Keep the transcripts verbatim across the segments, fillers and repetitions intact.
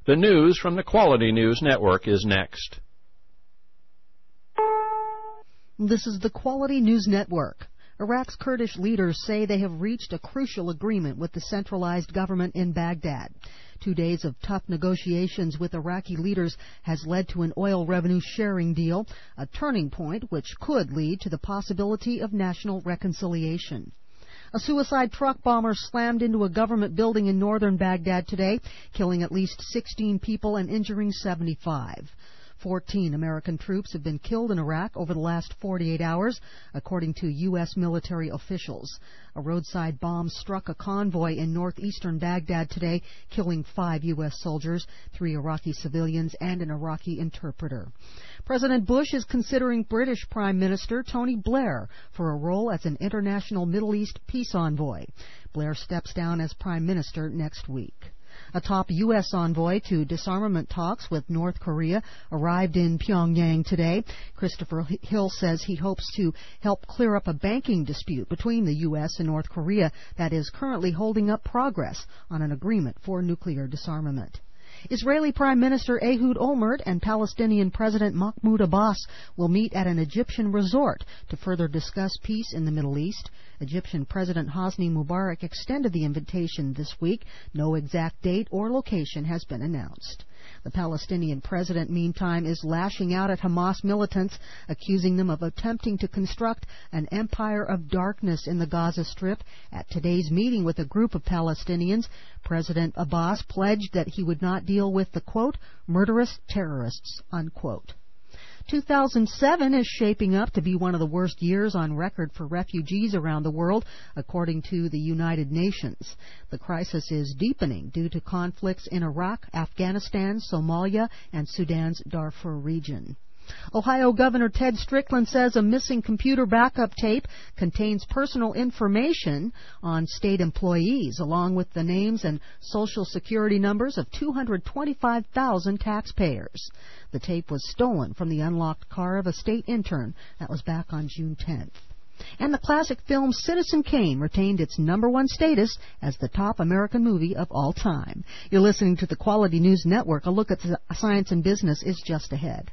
The news from the Quality News Network is next. This is the Quality News Network. Iraq's Kurdish leaders say they have reached a crucial agreement with the centralized government in Baghdad. Two days of tough negotiations with Iraqi leaders has led to an oil revenue sharing deal, a turning point which could lead to the possibility of national reconciliation. A suicide truck bomber slammed into a government building in northern Baghdad today, killing at least sixteen people and injuring seventy-five. Fourteen American troops have been killed in Iraq over the last forty-eight hours, according to U S military officials. A roadside bomb struck a convoy in northeastern Baghdad today, killing five U S soldiers, three Iraqi civilians, and an Iraqi interpreter. President Bush is considering British Prime Minister Tony Blair for a role as an international Middle East peace envoy. Blair steps down as Prime Minister next week. A top U S envoy to disarmament talks with North Korea arrived in Pyongyang today. Christopher Hill says he hopes to help clear up a banking dispute between the U S and North Korea that is currently holding up progress on an agreement for nuclear disarmament. Israeli Prime Minister Ehud Olmert and Palestinian President Mahmoud Abbas will meet at an Egyptian resort to further discuss peace in the Middle East. Egyptian President Hosni Mubarak extended the invitation this week. No exact date or location has been announced. The Palestinian president, meantime, is lashing out at Hamas militants, accusing them of attempting to construct an empire of darkness in the Gaza Strip. At today's meeting with a group of Palestinians, President Abbas pledged that he would not deal with the, quote, murderous terrorists, unquote. two thousand seven is shaping up to be one of the worst years on record for refugees around the world, according to the United Nations. The crisis is deepening due to conflicts in Iraq, Afghanistan, Somalia, and Sudan's Darfur region. Ohio Governor Ted Strickland says a missing computer backup tape contains personal information on state employees, along with the names and social security numbers of two hundred twenty-five thousand taxpayers. The tape was stolen from the unlocked car of a state intern. That was back on June tenth. And the classic film Citizen Kane retained its number one status as the top American movie of all time. You're listening to the Quality News Network. A look at science and business is just ahead.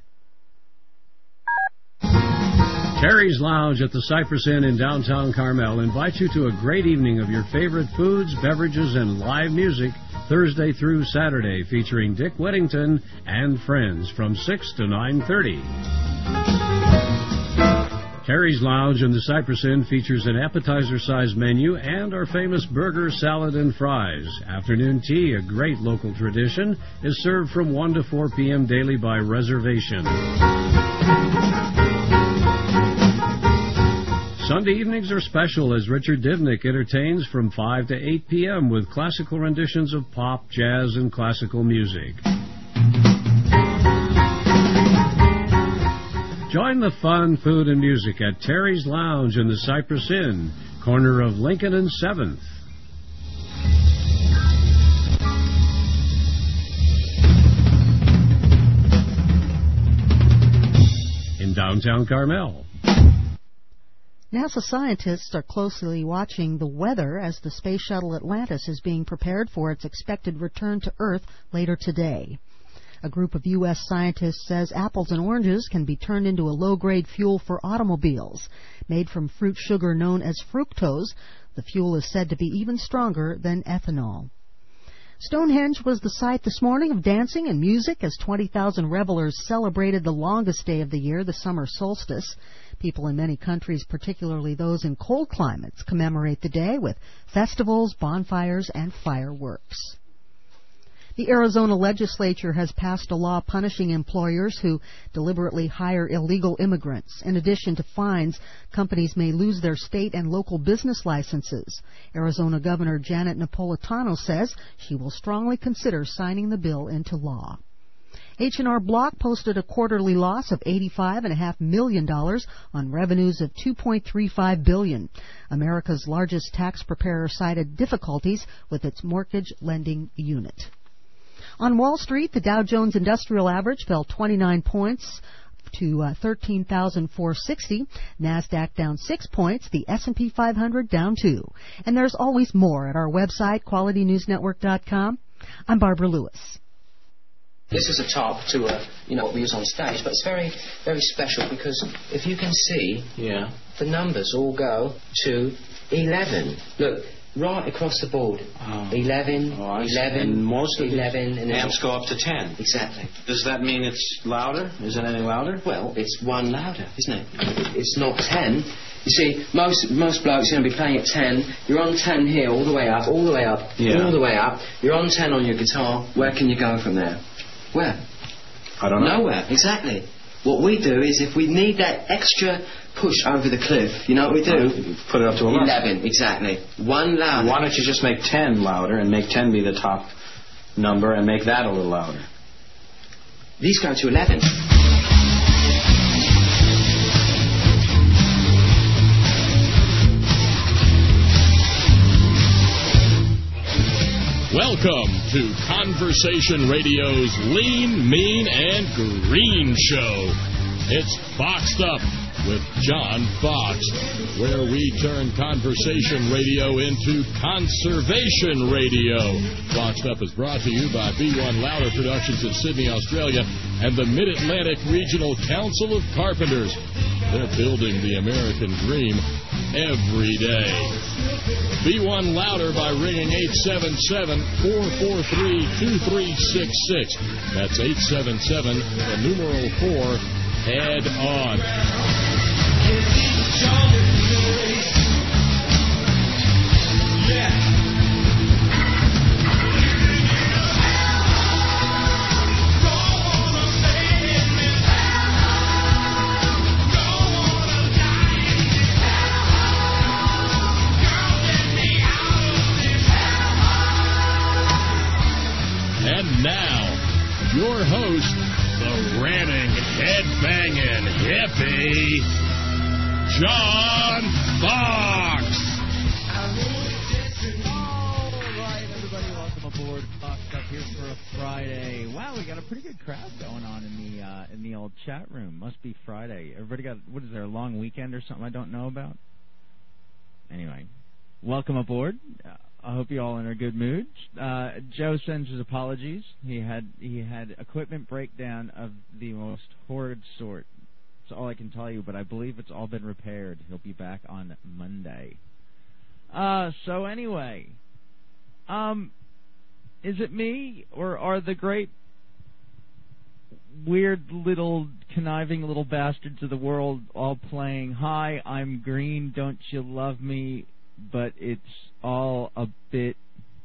Terry's Lounge at the Cypress Inn in downtown Carmel invites you to a great evening of your favorite foods, beverages, and live music Thursday through Saturday, featuring Dick Whittington and friends from six to nine thirty. Terry's Lounge in the Cypress Inn features an appetizer-sized menu and our famous burger, salad, and fries. Afternoon tea, a great local tradition, is served from one to four p.m. daily by reservation. Sunday evenings are special as Richard Divnick entertains from five to eight p.m. with classical renditions of pop, jazz, and classical music. Join the fun, food, and music at Terry's Lounge in the Cypress Inn, corner of Lincoln and seventh. In downtown Carmel. NASA scientists are closely watching the weather as the Space Shuttle Atlantis is being prepared for its expected return to Earth later today. A group of U S scientists says apples and oranges can be turned into a low-grade fuel for automobiles. Made from fruit sugar known as fructose, the fuel is said to be even stronger than ethanol. Stonehenge was the site this morning of dancing and music as twenty thousand revelers celebrated the longest day of the year, the summer solstice. People in many countries, particularly those in cold climates, commemorate the day with festivals, bonfires, and fireworks. The Arizona legislature has passed a law punishing employers who deliberately hire illegal immigrants. In addition to fines, companies may lose their state and local business licenses. Arizona Governor Janet Napolitano says she will strongly consider signing the bill into law. H and R Block posted a quarterly loss of eighty-five point five million dollars on revenues of two point three five billion dollars. America's largest tax preparer cited difficulties with its mortgage lending unit. On Wall Street, the Dow Jones Industrial Average fell twenty-nine points to uh, thirteen thousand four hundred sixty. NASDAQ down six points. The S and P five hundred down two. And there's always more at our website, quality news network dot com. I'm Barbara Lewis. This is a top to a, you know, what we use on stage, but it's very, very special because if you can see, yeah, the numbers all go to eleven. Look, right across the board. Oh. eleven, oh, eleven, and most of eleven, and amps go up to ten. Exactly. Does that mean it's louder? Is it any louder? Well, it's one louder, isn't it? It's not ten. You see, most most blokes are going to be playing at ten. You're on ten here, all the way up, all the way up, yeah. all the way up. You're on ten on your guitar. Where can you go from there? Where? I don't know. Nowhere, exactly. What we do is, if we need that extra push over the cliff, you know what we do? Put it up to eleven. eleven, exactly. One louder. Why don't you just make ten louder and make ten be the top number and make that a little louder? These go to eleven. Welcome to Conversation Radio's Lean, Mean, and Green Show. It's Boxed Up with John Fox, where we turn conversation radio into conservation radio. Boxed Up is brought to you by B one Louder Productions in Sydney, Australia, and the Mid-Atlantic Regional Council of Carpenters. They're building the American dream every day. B one Louder by ringing eight seven seven, four four three, two three six six. That's eight seven seven, the numeral four, head on. Yeah. And now, your host, the ranting, head-banging hippie, John Fox. All right, everybody, welcome aboard. Foxed Up here for a Friday. Wow, we got a pretty good crowd going on in the uh, in the old chat room. Must be Friday. Everybody got, what is there, a long weekend or something I don't know about? Anyway, welcome aboard. Uh, I hope you all are in a good mood. Uh, Joe sends his apologies. He had he had equipment breakdown of the most horrid sort. That's all I can tell you, but I believe it's all been repaired. He'll be back on Monday. Uh, so anyway, um, is it me, or are the great weird little conniving little bastards of the world all playing, "Hi, I'm green, don't you love me," but it's all a bit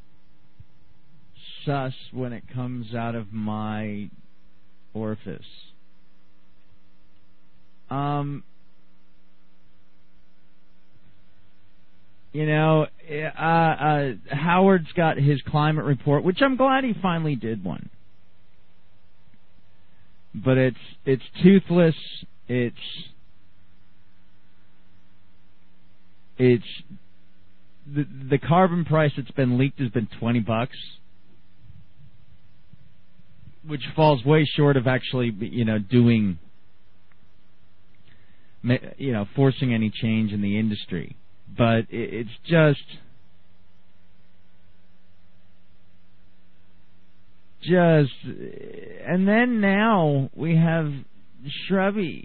sus when it comes out of my orifice? Um, you know, uh, uh, Howard's got his climate report, which I'm glad he finally did one. But it's it's toothless. It's it's the the carbon price that's been leaked has been twenty bucks, which falls way short of actually, you know, doing, you know, forcing any change in the industry. But it's just, just, and then now we have Shrubby.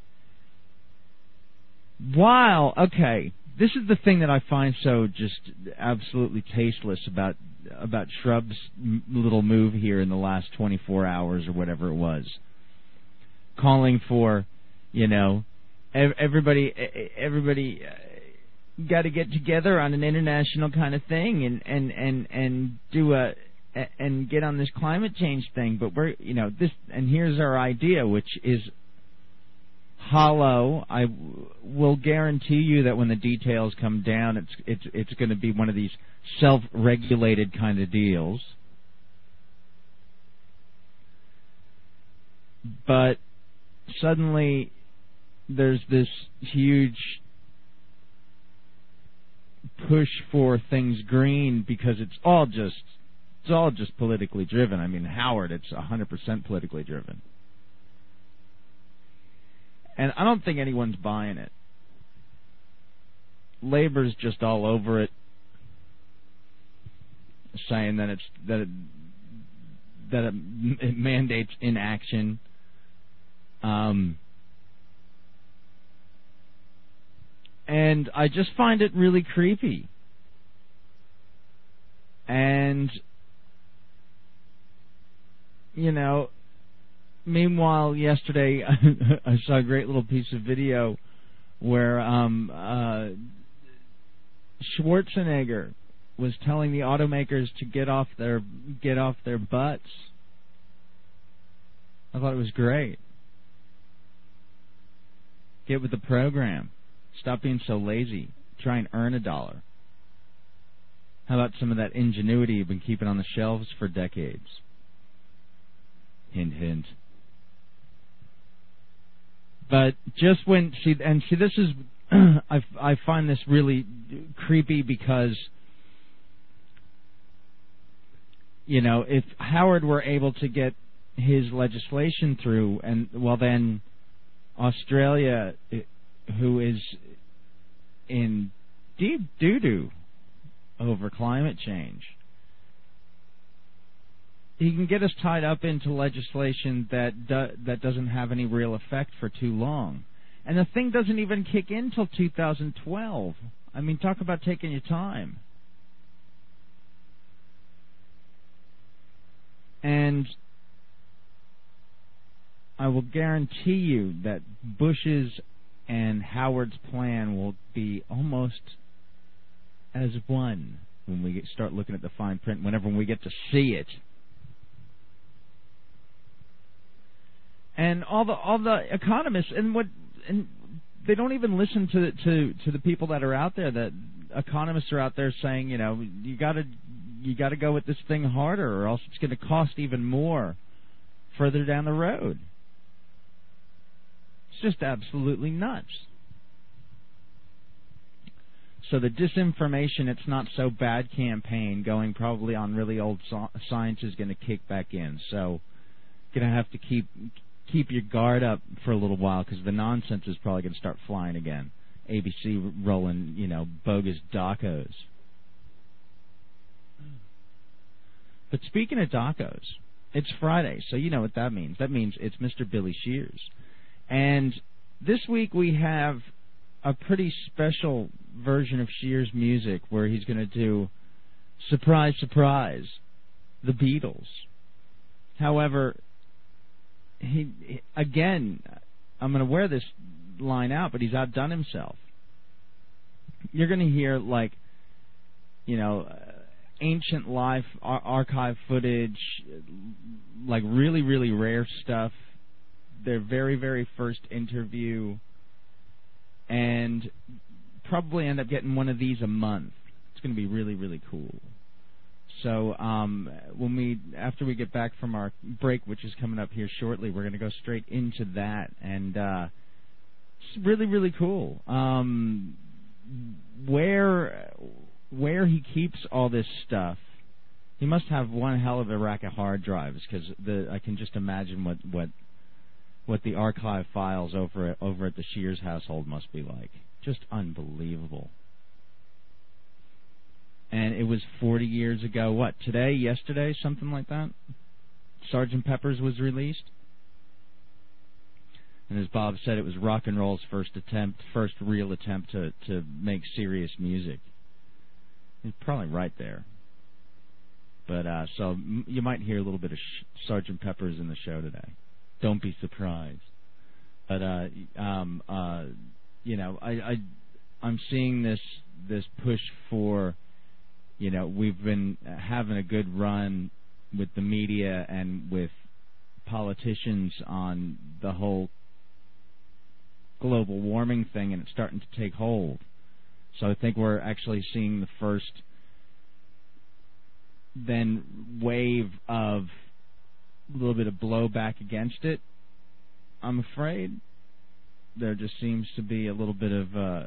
While, okay, this is the thing that I find so just absolutely tasteless about about Shrub's little move here in the last twenty-four hours or whatever it was, calling for, you know, everybody everybody got to get together on an international kind of thing and and and and do a and get on this climate change thing. But we're, you know, this, and here's our idea, which is hollow. I will guarantee you that when the details come down, it's it's it's going to be one of these self-regulated kind of deals. But suddenly there's this huge push for things green because it's all just it's all just politically driven. I mean, Howard, it's one hundred percent politically driven. And I don't think anyone's buying it. Labor's just all over it, saying that it's that it, that it, it mandates inaction. Um, and I just find it really creepy. And, you know, meanwhile, yesterday I saw a great little piece of video where um, uh, Schwarzenegger was telling the automakers to get off their get off their butts. I thought it was great. Get with the program. Stop being so lazy. Try and earn a dollar. How about some of that ingenuity you've been keeping on the shelves for decades? Hint, hint. But just when see and see this is I I find this really creepy because, you know, if Howard were able to get his legislation through, and well then Australia, who is in deep doo-doo over climate change, he can get us tied up into legislation that do, that doesn't have any real effect for too long. And the thing doesn't even kick in till two thousand twelve. I mean, talk about taking your time. And I will guarantee you that Bush's and Howard's plan will be almost as one when we get, start looking at the fine print, whenever we get to see it. And all the all the economists and what and they don't even listen to to to the people that are out there. That economists are out there saying, you know, you got to you got to go with this thing harder, or else it's going to cost even more further down the road. It's just absolutely nuts. So the disinformation, it's not so bad campaign going probably on really old so- science is going to kick back in. So going to have to keep keep your guard up for a little while, because the nonsense is probably going to start flying again. A B C rolling, you know, bogus docos. But speaking of docos, it's Friday, so you know what that means. That means it's Mister Billy Shears. And this week we have a pretty special version of Shears' music where he's going to do, surprise, surprise, the Beatles. However, he again, I'm going to wear this line out, but he's outdone himself. You're going to hear, like, you know, ancient live ar- archive footage, like really, really rare stuff, their very, very first interview, and probably end up getting one of these a month. It's going to be really, really cool. So um, when we, after we get back from our break, which is coming up here shortly, we're going to go straight into that, and uh, it's really, really cool. Um, where where he keeps all this stuff, he must have one hell of a rack of hard drives, because the I can just imagine what what what the archive files over at, over at the Shears household must be like. Just unbelievable. And it was forty years ago, what, today, yesterday, something like that? Sergeant Pepper's was released. And as Bob said, it was rock and roll's first attempt, first real attempt to, to make serious music. He's probably right there. But, uh, so m- you might hear a little bit of Sh- Sergeant Pepper's in the show today. Don't be surprised. But, uh, um, uh, you know, I, I, I'm seeing this, this push for, you know, we've been having a good run with the media and with politicians on the whole global warming thing, and it's starting to take hold. So I think we're actually seeing the first then wave of a little bit of blowback against it. I'm afraid there just seems to be a little bit of uh,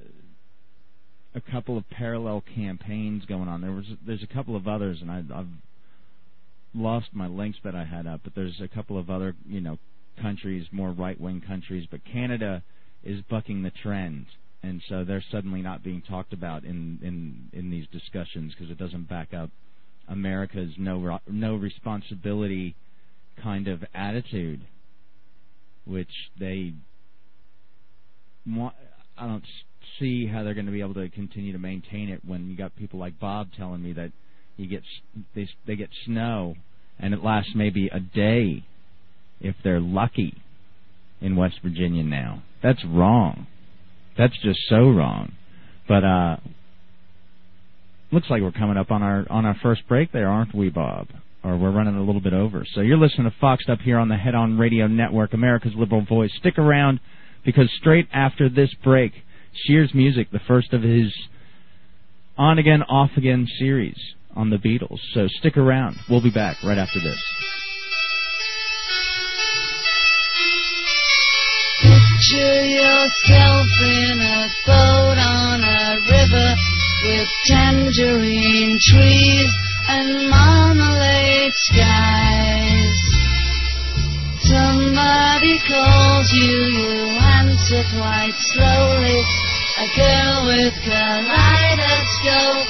a couple of parallel campaigns going on. There was there's a couple of others, and I, I've lost my links that I had up, but there's a couple of other, you know, countries, more right-wing countries, but Canada is bucking the trend, and so they're suddenly not being talked about in in, in these discussions because it doesn't back up America's no no responsibility kind of attitude, which they want. I don't see how they're going to be able to continue to maintain it when you got people like Bob telling me that you get they they get snow and it lasts maybe a day if they're lucky in West Virginia now. That's wrong. That's just so wrong. But uh, looks like we're coming up on our on our first break there, aren't we, Bob? Or we're running a little bit over. So you're listening to Foxed Up here on the Head On Radio Network, America's Liberal Voice. Stick around, because straight after this break, Shears Music, the first of his on-again, off-again series on the Beatles. So stick around. We'll be back right after this. Picture yourself in a boat on a river with tangerine trees and marmalade skies. Somebody calls you, you answer quite slowly. A girl with kaleidoscope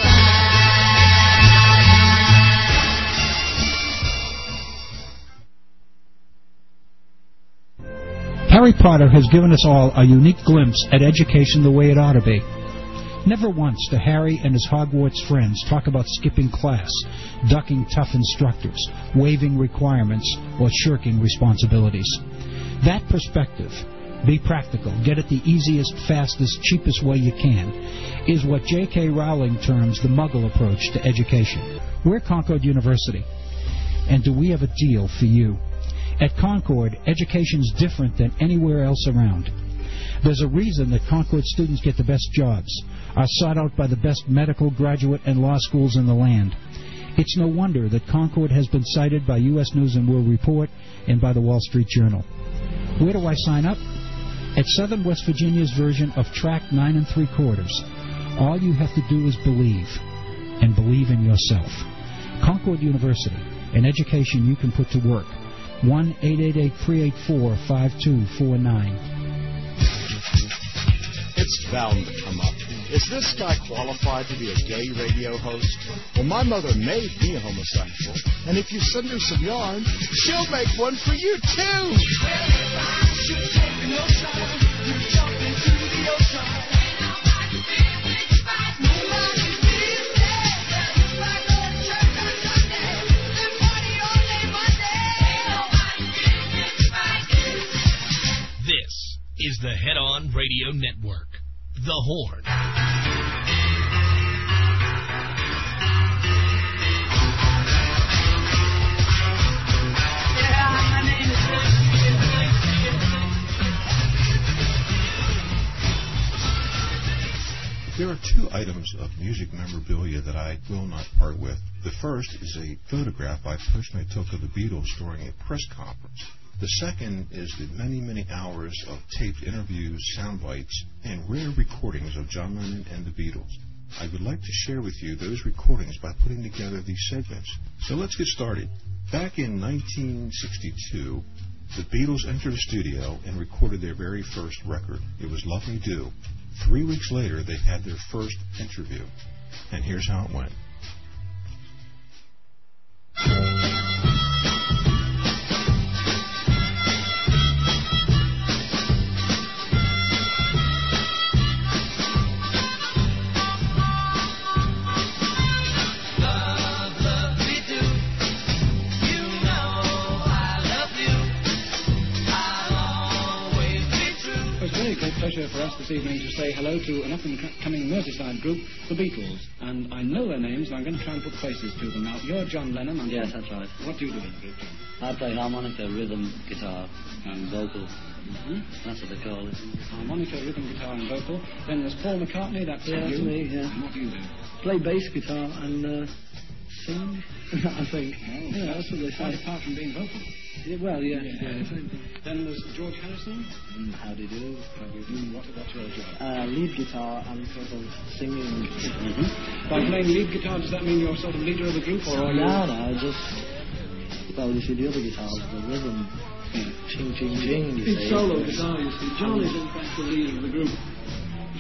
eyes. Harry Potter has given us all a unique glimpse at education the way it ought to be. Never once do Harry and his Hogwarts friends talk about skipping class, ducking tough instructors, waiving requirements, or shirking responsibilities. That perspective, be practical, get it the easiest, fastest, cheapest way you can, is what J K Rowling terms the Muggle approach to education. We're Concord University, and do we have a deal for you? At Concord, education's different than anywhere else around. There's a reason that Concord students get the best jobs, are sought out by the best medical, graduate, and law schools in the land. It's no wonder that Concord has been cited by U S News and World Report and by the Wall Street Journal. Where do I sign up? At Southern West Virginia's version of Track nine and three quarters. All you have to do is believe, and believe in yourself. Concord University, an education you can put to work. one eight eight eight, three eight four, five two four nine. It's bound to come up. Is this guy qualified to be a gay radio host? Well, my mother may be a homosexual, and if you send her some yarn, she'll make one for you, too! This is the Head On Radio Network. The Horn. There are two items of music memorabilia that I will not part with. The first is a photograph I personally took of the Beatles during a press conference. The second is the many, many hours of taped interviews, sound bites, and rare recordings of John Lennon and the Beatles. I would like to share with you those recordings by putting together these segments. So let's get started. Back in nineteen sixty-two, the Beatles entered the studio and recorded their very first record. It was Love Me Do. Three weeks later, they had their first interview. And here's how it went. For us this evening to say hello to an up-and-coming Merseyside group, the Beatles. And I know their names, and I'm going to try and put faces to them. Now, you're John Lennon. I'm yes, that's right. What do you do in the group, John? I play harmonica, rhythm, guitar, and vocal. Mm-hmm. That's what they call it. Harmonica, rhythm, guitar, and vocal. Then there's Paul McCartney. That's yeah, you. That's me, yeah. And what do you do? Play bass guitar and uh, sing, I think. Oh, yeah, that's what they say. Apart from being vocal. Yeah, well, yeah. yeah. yeah, yeah. Then there's George Harrison. Mm, how do you do? How do you do? What, what's your job? Uh, lead guitar and sort of singing. Mm-hmm. By playing lead guitar, does that mean you're sort of leader of the group? Or are you... No, no, just... Well, you see, the other guitars, the rhythm. Yeah. Ching, ching, ching, you it's see. solo guitar, you see. John is in fact the leader of the group.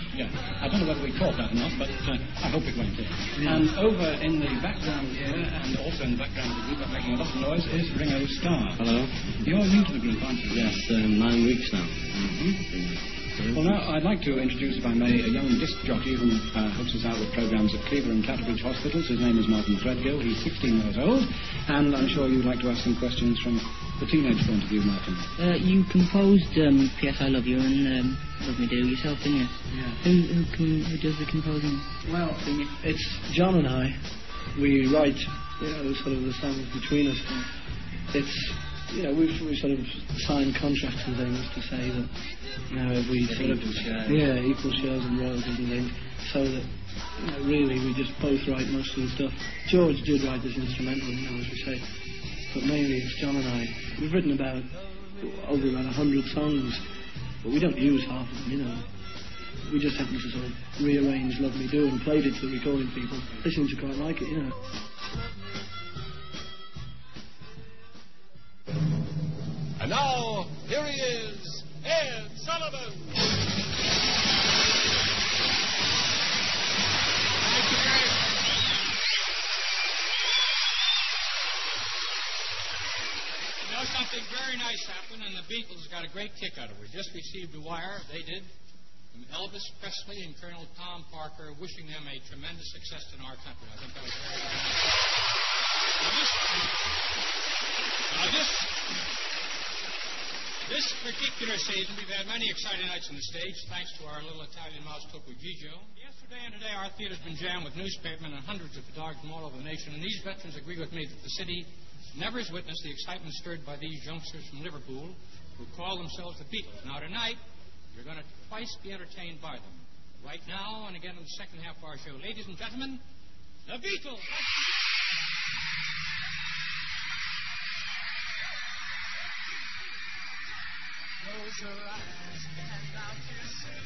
Yeah, I don't know whether we caught that or not, but uh, I hope it went in. Yeah. And over in the background here, and also in the background of the group, making a lot of noise, is Ringo Starr. Hello. You're new to the group, aren't you? Yes, um, nine weeks now. Mm-hmm. Well, now, I'd like to introduce, if I may, a young disc jockey who uh, helps us out with programs at Cleaver and Clatterbridge Hospitals. His name is Martin Threadgill. He's sixteen years old, and I'm sure you'd like to ask some questions from the teenage point of view, Martin. Uh, you composed um, P S I Love You and um, Love Me Do yourself, didn't you? Yeah. Who, who, can, who does the composing? Well, it's John and I. We write, you know, sort of the songs between us. It's, you know, we've, we've sort of signed contracts and things to say that, you know, if we sort of, yeah, equal shares and royalties and things, so that, you know, really we just both write most of the stuff. George did write this instrumental, you know, as we say, but mainly it's John and I. We've written about over about a hundred songs, but we don't use half of them, you know. We just happened to sort of rearrange Love Me Do and played it to the recording people. They seem to quite like it, you know. And now, here he is, Ed Sullivan. Thank you, Greg. You know, something very nice happened, and the Beatles got a great kick out of it. We just received a wire, they did, from Elvis Presley and Colonel Tom Parker, wishing them a tremendous success in our country. I think that was very nice. Now, this... Now, this... This particular season, we've had many exciting nights on the stage, thanks to our little Italian mouse Topo Gigio. Yesterday and today, our theater's been jammed with newspapermen and hundreds of photographers from all over the nation, and these veterans agree with me that the city never has witnessed the excitement stirred by these youngsters from Liverpool who call themselves the Beatles. Now, tonight, you're going to twice be entertained by them. Right now, and again in the second half of our show. Ladies and gentlemen, the Beatles! Close your eyes and out you see.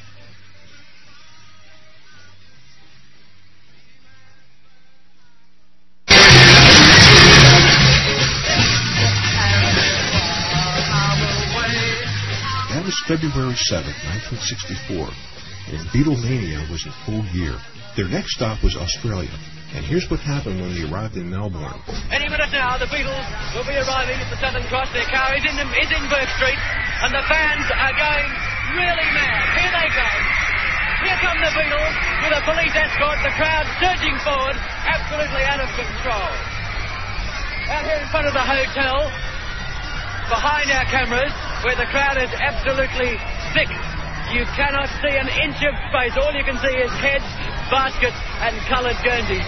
That was February seventh, nineteen sixty-four, and Beatlemania was in full gear. Their next stop was Australia, and here's what happened when they arrived in Melbourne. Any minute now, the Beatles will be arriving at the Southern Cross. Their car is in, is in Burke Street, and the fans are going really mad. Here they go. Here come the Beatles with a police escort, the crowd surging forward, absolutely out of control. Out here in front of the hotel, behind our cameras, where the crowd is absolutely thick. You cannot see an inch of space. All you can see is heads, baskets, and coloured Guernseys.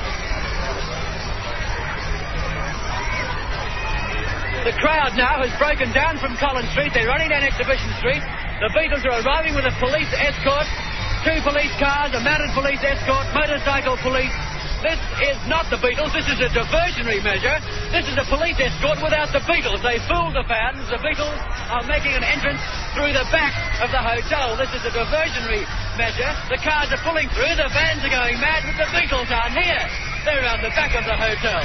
The crowd now has broken down from Collins Street. They're running down Exhibition Street. The Beatles are arriving with a police escort, two police cars, a mounted police escort, motorcycle police. This is not the Beatles. This is a diversionary measure. This is a police escort without the Beatles. They fooled the fans. The Beatles are making an entrance through the back of the hotel. This is a diversionary measure. The cars are pulling through. The fans are going mad, but the Beatles aren't here. They're around the back of the hotel.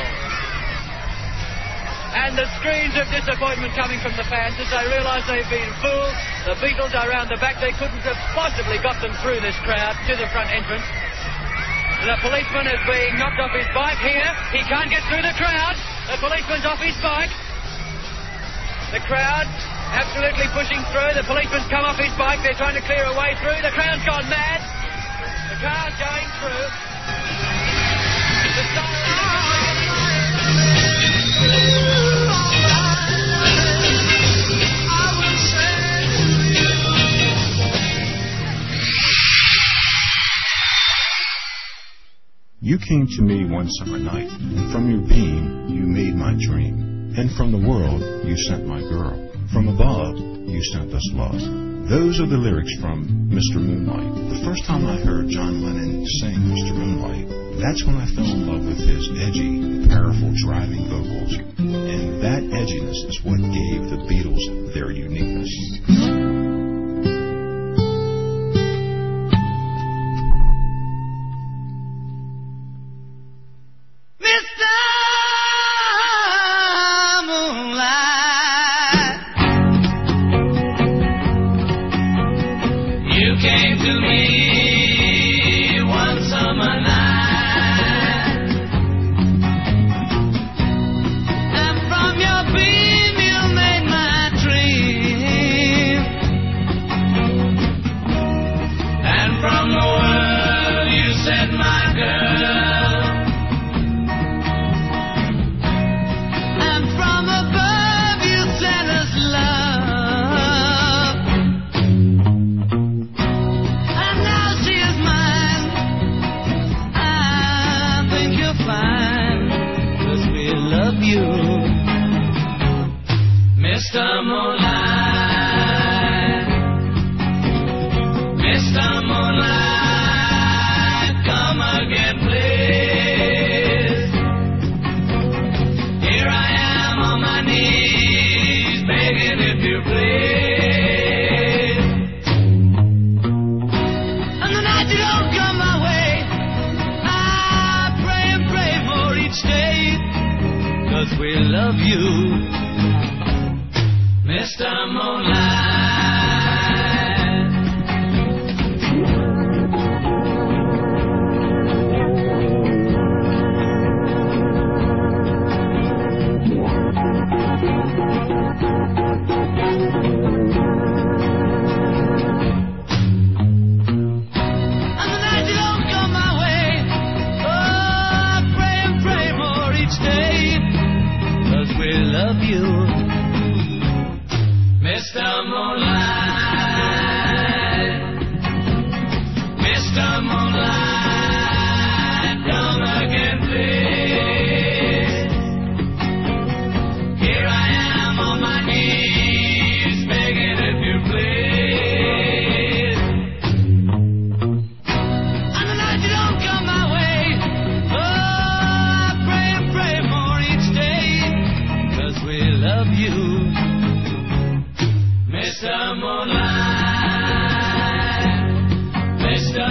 And the screams of disappointment coming from the fans as they realise they've been fooled. The Beatles are around the back. They couldn't have possibly got them through this crowd to the front entrance. The policeman is being knocked off his bike here. He can't get through the crowd. The policeman's off his bike. The crowd absolutely pushing through. The policeman's come off his bike. They're trying to clear a way through. The crowd's gone mad. The car's going through. The You came to me one summer night, and from your beam you made my dream. And from the world you sent my girl. From above you sent us love. Those are the lyrics from Mister Moonlight. The first time I heard John Lennon sing Mister Moonlight, that's when I fell in love with his edgy, powerful, driving vocals. And that edginess is what gave the Beatles their uniqueness. You came to me if you please. And the night you don't come my way, I pray and pray for each day, 'cause we love you, Mister Moonlight. Love you, Mister Moonlight, Mister Moonlight, come again, please. Here I am on my knees, begging if you please. On the night you don't come my way, oh, I pray and pray for each day, 'cause we love you, Mister Moonlight, Mister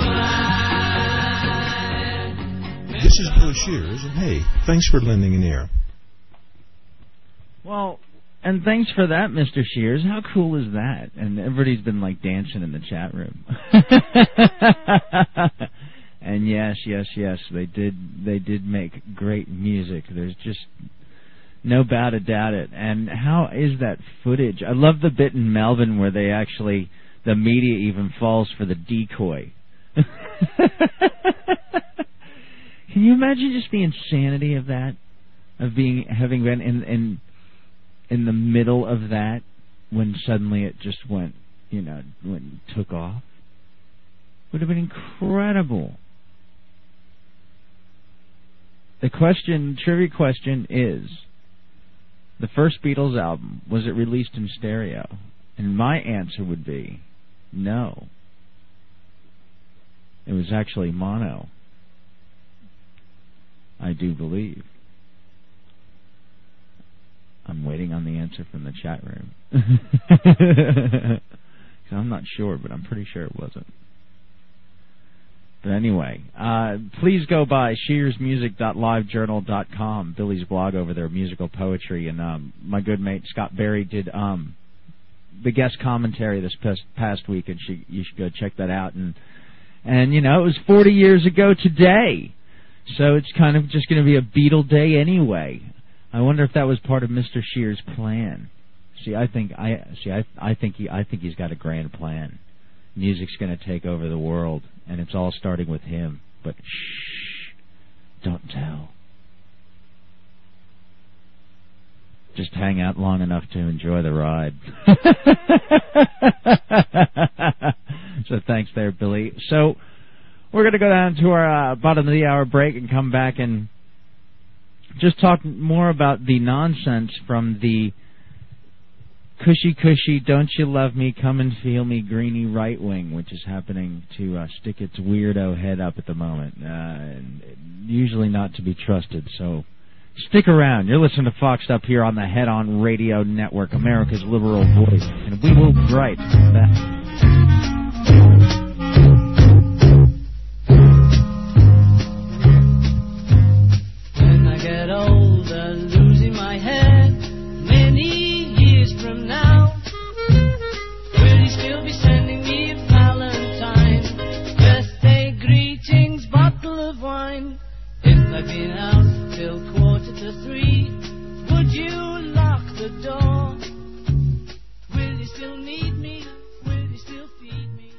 Moonlight. This is Billy Shears, and hey, thanks for lending an ear. Well, and thanks for that, Mister Shears. How cool is that? And everybody's been, like, dancing in the chat room. And yes, yes, yes, they did, they did make great music. There's just no doubt about it. And how is that footage? I love the bit in Melbourne where they actually, the media even falls for the decoy. Can you imagine just the insanity of that? Of being, having been in, in, in the middle of that when suddenly it just went, you know, went, took off? Would have been incredible. The question, trivia question is, the first Beatles album, was it released in stereo? And my answer would be no. It was actually mono. I do believe. I'm waiting on the answer from the chat room. I'm not sure, but I'm pretty sure it wasn't. But anyway, uh, please go by shears music dot live journal dot com, Billy's blog over there, musical poetry, and um, my good mate Scott Berry did um, the guest commentary this past, past week, and she, you should go check that out. And and you know, it was forty years ago today, so it's kind of just going to be a Beatle day anyway. I wonder if that was part of Mister Shears' plan. See, I think I see. I I think he I think he's got a grand plan. Music's going to take over the world, and it's all starting with him. But shh, don't tell. Just hang out long enough to enjoy the ride. So thanks there, Billy. So we're going to go down to our uh, bottom of the hour break and come back and just talk more about the nonsense from the cushy cushy, don't you love me, come and feel me, greeny right wing, which is happening to uh, stick its weirdo head up at the moment. Uh, and usually not to be trusted, so stick around. You're listening to Foxed Up here on the Head On Radio Network, America's liberal voice, and we will be right back. When I get older, losing my head, many years from now, will you still be sending me a Valentine? Birthday greetings, bottle of wine. If I've been out till quarter to three, would you lock the door? Will you still need me? Will you still feed me?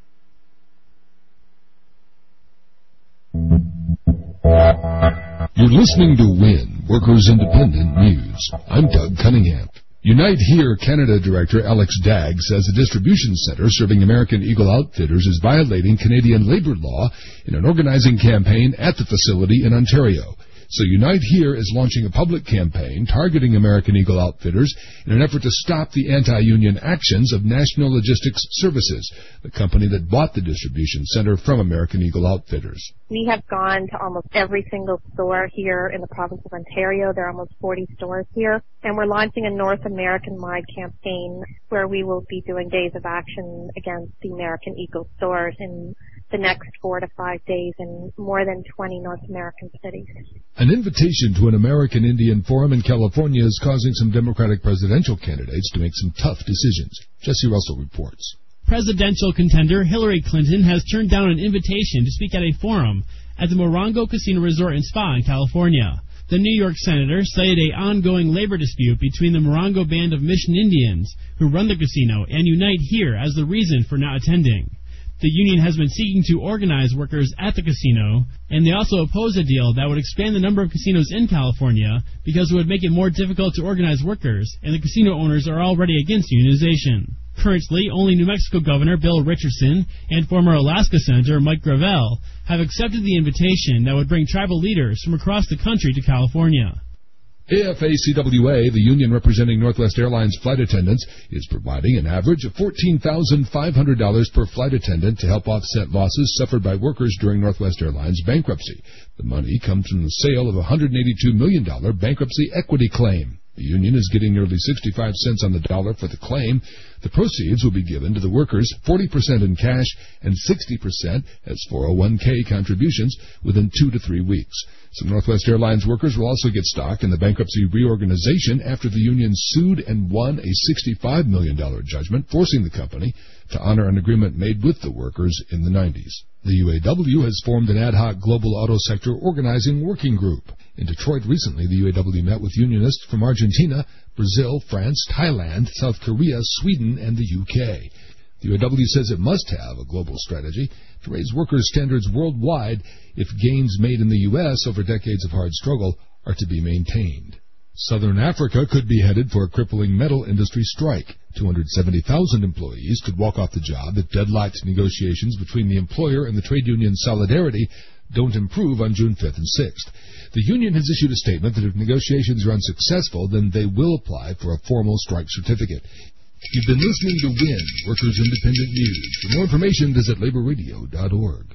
You're listening to WIN, Workers Independent News. I'm Doug Cunningham. Unite Here Canada Director Alex Dagg says a distribution center serving American Eagle Outfitters is violating Canadian labor law in an organizing campaign at the facility in Ontario. So Unite Here is launching a public campaign targeting American Eagle Outfitters in an effort to stop the anti-union actions of National Logistics Services, the company that bought the distribution center from American Eagle Outfitters. We have gone to almost every single store here in the province of Ontario. There are almost forty stores here. And we're launching a North American-wide campaign where we will be doing days of action against the American Eagle stores in the next four to five days in more than twenty North American cities. An invitation to an American Indian Forum in California is causing some Democratic presidential candidates to make some tough decisions. Jesse Russell reports. Presidential contender Hillary Clinton has turned down an invitation to speak at a forum at the Morongo Casino Resort and Spa in California. The New York senator cited an ongoing labor dispute between the Morongo Band of Mission Indians, who run the casino, and Unite Here as the reason for not attending. The union has been seeking to organize workers at the casino, and they also oppose a deal that would expand the number of casinos in California because it would make it more difficult to organize workers, and the casino owners are already against unionization. Currently, only New Mexico Governor Bill Richardson and former Alaska Senator Mike Gravel have accepted the invitation that would bring tribal leaders from across the country to California. A F A C W A, the union representing Northwest Airlines flight attendants, is providing an average of fourteen thousand five hundred dollars per flight attendant to help offset losses suffered by workers during Northwest Airlines bankruptcy. The money comes from the sale of a one hundred eighty-two million dollars bankruptcy equity claim. The union is getting nearly sixty-five cents on the dollar for the claim. The proceeds will be given to the workers, forty percent in cash and sixty percent as four oh one k contributions within two to three weeks. Some Northwest Airlines workers will also get stock in the bankruptcy reorganization after the union sued and won a sixty-five million dollars judgment, forcing the company to honor an agreement made with the workers in the nineties. The U A W has formed an ad hoc global auto sector organizing working group. In Detroit recently, the U A W met with unionists from Argentina, Brazil, France, Thailand, South Korea, Sweden, and the U K. The U A W says it must have a global strategy to raise workers' standards worldwide if gains made in the U S over decades of hard struggle are to be maintained. Southern Africa could be headed for a crippling metal industry strike. two hundred seventy thousand employees could walk off the job if deadlocked negotiations between the employer and the trade union Solidarity don't improve on June fifth and sixth. The union has issued a statement that if negotiations are unsuccessful, then they will apply for a formal strike certificate. You've been listening to W I N, Workers Independent News. For more information, visit labor radio dot org.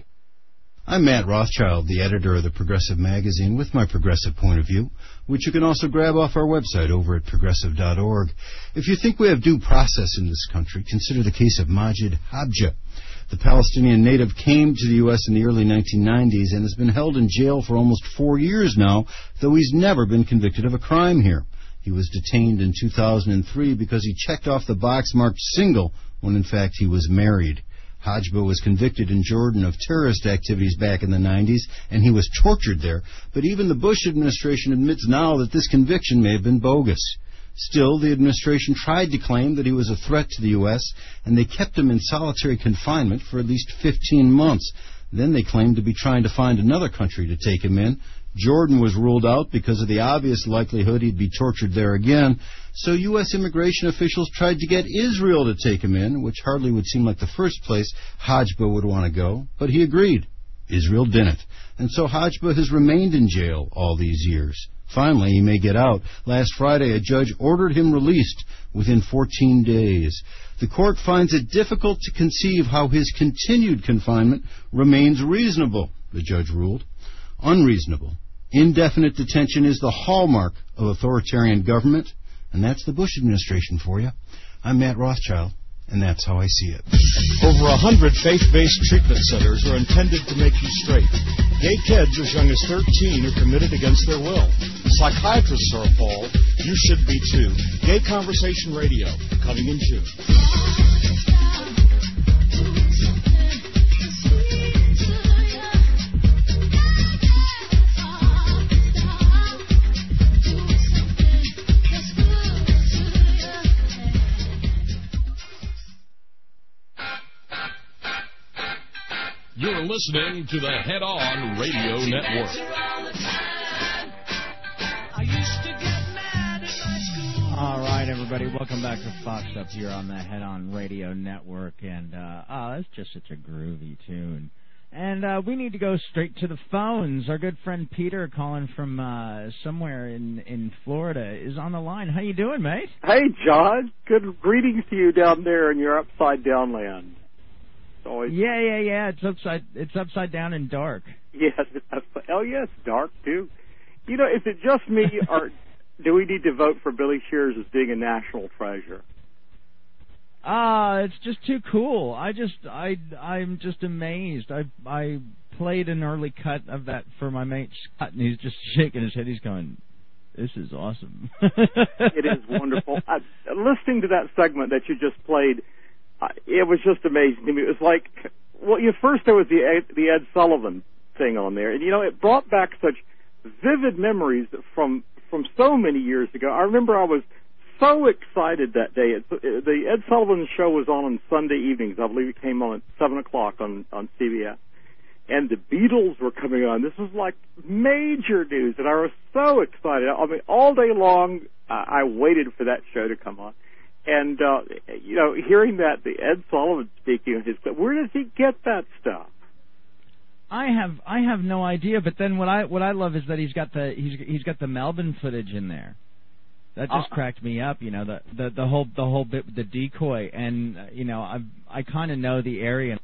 I'm Matt Rothschild, the editor of the Progressive Magazine, with my progressive point of view, which you can also grab off our website over at progressive dot org. If you think we have due process in this country, consider the case of Majid Habja. The Palestinian native came to the U S in the early nineteen nineties and has been held in jail for almost four years now, though he's never been convicted of a crime here. He was detained in two thousand three because he checked off the box marked single when in fact he was married. Hajba was convicted in Jordan of terrorist activities back in the nineties, and he was tortured there, but even the Bush administration admits now that this conviction may have been bogus. Still, the administration tried to claim that he was a threat to the U S, and they kept him in solitary confinement for at least fifteen months. Then they claimed to be trying to find another country to take him in. Jordan was ruled out because of the obvious likelihood he'd be tortured there again, so U S immigration officials tried to get Israel to take him in, which hardly would seem like the first place Hajba would want to go, but he agreed. Israel didn't, and so Hajba has remained in jail all these years. Finally, he may get out. Last Friday, a judge ordered him released within fourteen days. The court finds it difficult to conceive how his continued confinement remains reasonable, the judge ruled. Unreasonable. Indefinite detention is the hallmark of authoritarian government, and that's the Bush administration for you. I'm Matt Rothschild, and that's how I see it. Over a hundred faith-based treatment centers are intended to make you straight. Gay kids as young as thirteen are committed against their will. Psychiatrists are appalled. You should be too. Gay Conversation Radio, coming in June. You're listening to the Head On Radio Network. All right, everybody, welcome back to Fox Up here on the Head On Radio Network. And, uh, oh, that's just such a groovy tune. And uh, we need to go straight to the phones. Our good friend Peter, calling from uh, somewhere in, in Florida, is on the line. How you doing, mate? Hey, John. Good greetings to you down there in your upside down land. It's always yeah, yeah, yeah. It's upside. It's upside down and dark. Yes. Oh, yes, dark too. You know, is it just me, or do we need to vote for Billy Shears as being a national treasure? Ah, uh, it's just too cool. I just, I, I'm just amazed. I, I played an early cut of that for my mate Scott, and he's just shaking his head. He's going, "This is awesome." It is wonderful. I, listening to that segment that you just played, uh, it was just amazing to me. It was like, well, you first there was the Ed, the Ed Sullivan thing on there, and you know, it brought back such vivid memories from from so many years ago. I remember I was so excited that day. It's, the Ed Sullivan show was on on Sunday evenings. I believe it came on at seven o'clock on, on C B S. And the Beatles were coming on. This was like major news, and I was so excited. I mean, all day long, uh, I waited for that show to come on. And, uh, you know, hearing that, the Ed Sullivan speaking, his, where does he get that stuff? I have I have no idea, but then what I what I love is that he's got the he's he's got the Melbourne footage in there. That just uh, cracked me up, you know, the the the whole the whole bit with the decoy, and uh, you know, I I kind of know the area.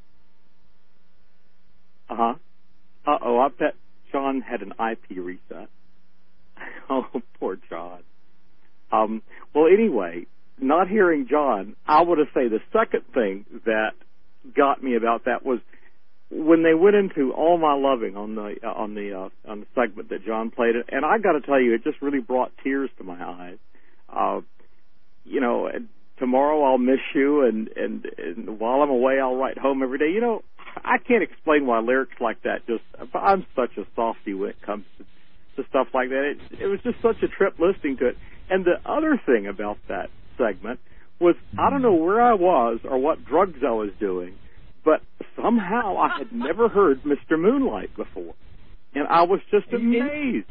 Uh huh. Uh oh, I bet John had an I P reset. Oh, poor John. Um. Well, anyway, not hearing John, I would have say the second thing that got me about that was when they went into All My Loving on the uh, on the uh, on the segment that John played it, and I got to tell you, it just really brought tears to my eyes. Uh, you know, and tomorrow I'll miss you, and, and and while I'm away, I'll write home every day. You know, I can't explain why lyrics like that. Just I'm such a softie when it comes to, to stuff like that. It, it was just such a trip listening to it. And the other thing about that segment was I don't know where I was or what drugs I was doing, but somehow I had never heard Mister Moonlight before, and I was just amazed.